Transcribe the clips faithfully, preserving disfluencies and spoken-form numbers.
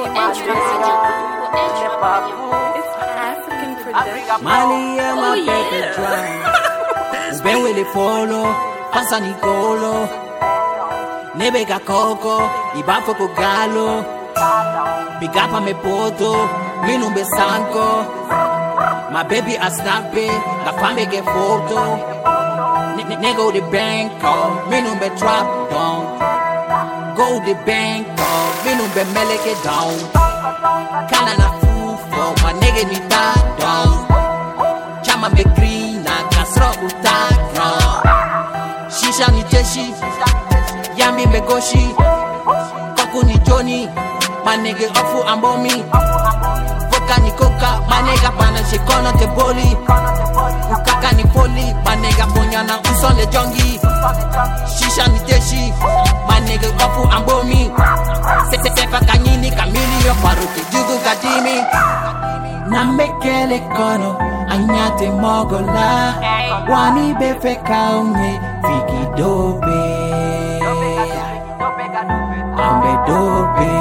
African production. Mali yeah, my Oh, baby yeah. drum. Ben with the follow, pasa Nicolo. Nebega coco, ibafo ko galo. Bigapa me poto, mi non be sanko. My baby a snappy, la femme get photo. Nigga the bank, oh, me non be trap down. Go the bank, oh, me non be meleke down. Kana na fufo, my nigga ni ta down. Chama be green, na kasro uta ground. Shisha ni teshi, yami me goshi. Koku ni Johnny, my nigga ofu ambomi. Voka ni coca, my nigga pana shikono te boli. Ukaka ni poli, my nigga ponyana uson le jongi. Shisha ni teshi, my nigga ofu ambomi. Sete sefa kanyini kamili yo paruti jugu kadimi. Na mekele kono, anyate mogola. Wani befe kaunye, fiki dobe. Ambe dobe.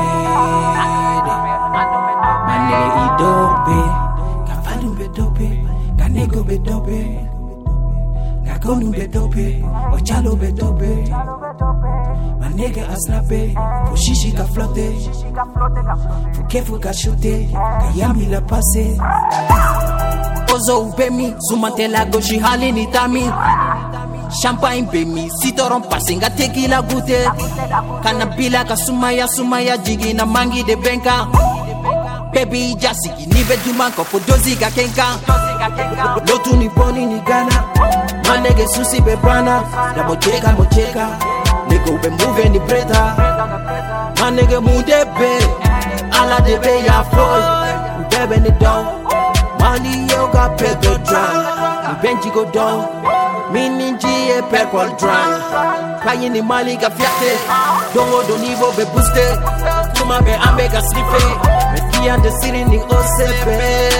Mane idobe. Kafadu be dobe. Kanego be dobe. Gagonu be dobe. Ochalo be dobe. Manega aslape. Fushishi ka flotte. Fukefu ka shute. Kayami la passe. Ozo ubemi. Sumante la goshi hali ni tami. Champagne bemi, sitoron pasinga tequila gute. Kanabila ka sumaya sumaya jigi na mangi de benka. Baby jasiki nibe dumanko for dozi ga kenka. Lotu ni boni ni gana. Manege susi be bana. Da bocheka bocheka. Nego be move ni breta. Manege mude be. Ala de be ya floy. Ubebe ni down. Mali yoga pedo drum. Benji go down. Mininji e purple drum. Kayi ni mali ga fiate. Dongo do nivo be booste. Kuma be ambe ga slipe. Me fia de siri ni osepe.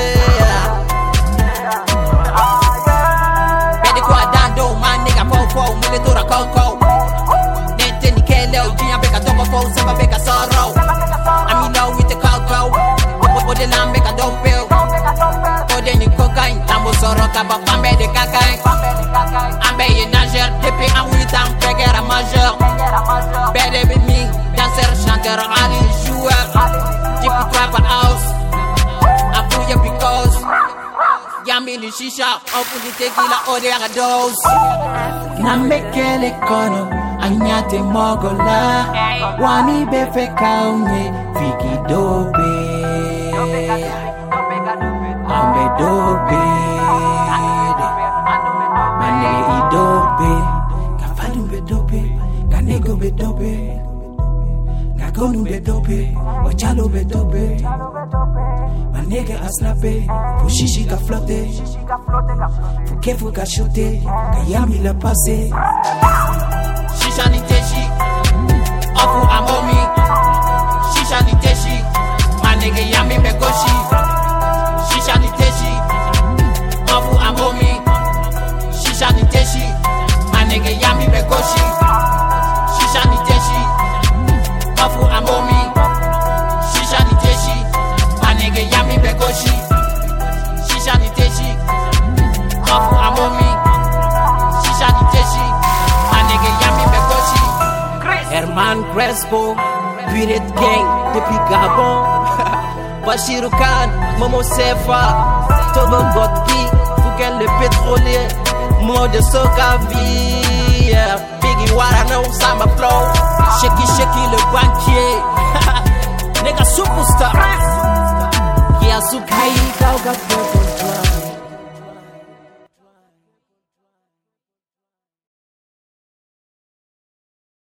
Bedi kwa dando man nigga fo fo. Mune tora koko. Nete ni kele ujia beka toko fo. Seba beka sorrow. I'm in love with the coco. Ode lambe ka dompeo. Ode ni cocaine. Tambo soro kaba fambe de kakain. Ambe ye nageur, depuis en huit ans, péguer à majeur. Bede with me, danseur, chanteur, ali, joueur. Jippy trap and house, Abuja because Yami li shisha, open the tequila, ode a dose. Na mekele kono, anyate mogola. Wani befe kaunye, fiki dobe. Ambe dobe. Mane idobe, kafadu be dobe, kanego be dobe, gagonu be dobe, ochalo be dobe. Manege aslape, pushishi ka flotte, fukefu ka shute, kayami la passe. Shisha ni teshi, ofu amomi. Shisha ni teshi, manege yami be goshi. Shisha ni teshi, ofu amomi. Shisha ni teshi, manege yami begoshi. Shisha ni teshi, mafu amomi. Shisha ni teshi, manege yami begoshi. Shisha ni teshi, mafu amomi. Shisha ni teshi, manege yami begoshi. Herman Crespo, Biret Gang, depuis Gabon. Bashirou Khan, Momo Sefa, Togo Gotki, Fouken le pétrolier. More de soca vie, yeah. Biggie Wara know Samba flow. Shaky shaky le banquier. Nigga superstar. Yeah, super. Hey, go go go.